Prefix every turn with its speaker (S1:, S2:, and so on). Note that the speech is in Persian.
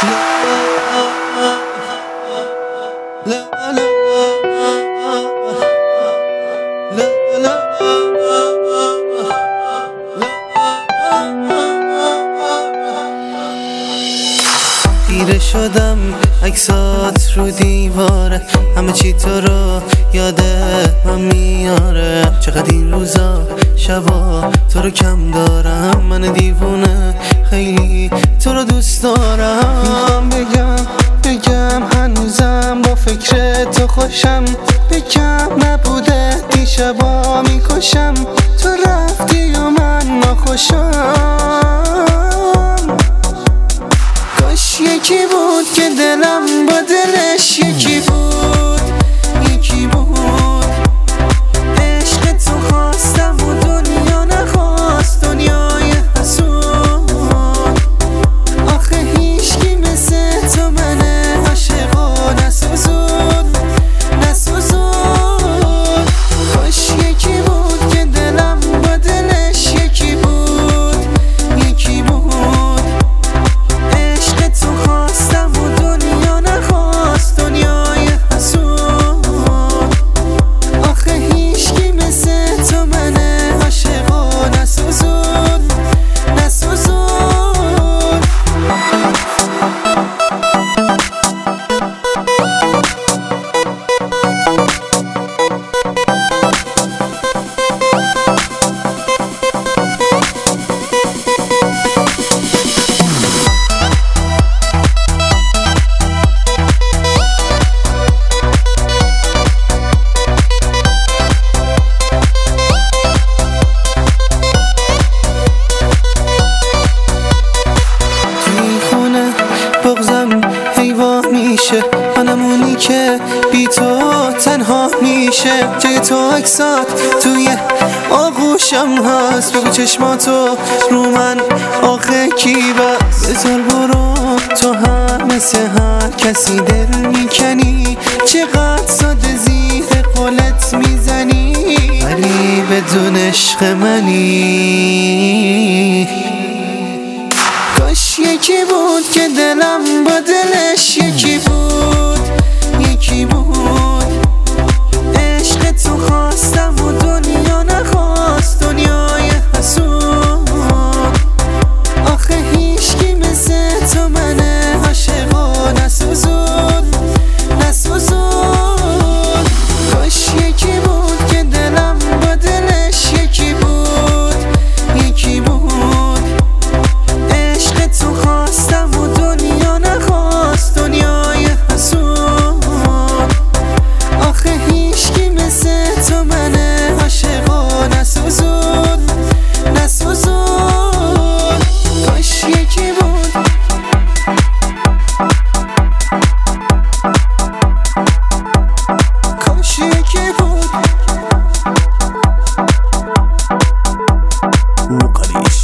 S1: خیره شدم عکسات رو دیواره، همه چی تو رو یادم میاره. چقدر این روزا شبا تو رو کم دارم، من دیوونه خیلی تو رو دوست دارم. میخوام بگم هنوزم با فکر تو خوشم، بگم نبوده دیشبا میکشم، تو رفتی و من ناخوشم. کاش یکی بود که دلم با دلش یکی بود، یکی بود. عشق تو خواستم و دنیا نخواست، دنیای حسود. آخه هیچکی مثل تو منه عاشق و نسوزون. کاش یکی بود که دلم با دلش یکی بود، یکی بود. عشق تو خواستم و دنیا نخواست، دنیای حسود. آخه هیچکی مثل تو منه عاشق و نسوزون. بغزم حیوا میشه، منمونی که بی تو تنها میشه. جای تو عکسات توی آغوشم هست، بگو چشماتو رو من آخه کی بس. بذار برو تو هم مثل هر کسی دل میکنی، چقدر ساده زیر قولت میزنی، ولی بدون عشق منی. کاش یکی بود که دلم با دلش یکی بود، یکی بود. عشق تو خواستم و دنیا نخواست، دنیای حسود. آخه هیچکی مثل تو منه عاشق و نسوزون. کاش یکی بود که دلم با دلش یکی بود، یکی بود. تو خواستم و دنیا نخواست، دنیای حسود. آخه هیچکی مثل تو منه عاشق و نسوزون. کاش یکی بود. کاش یکی بود.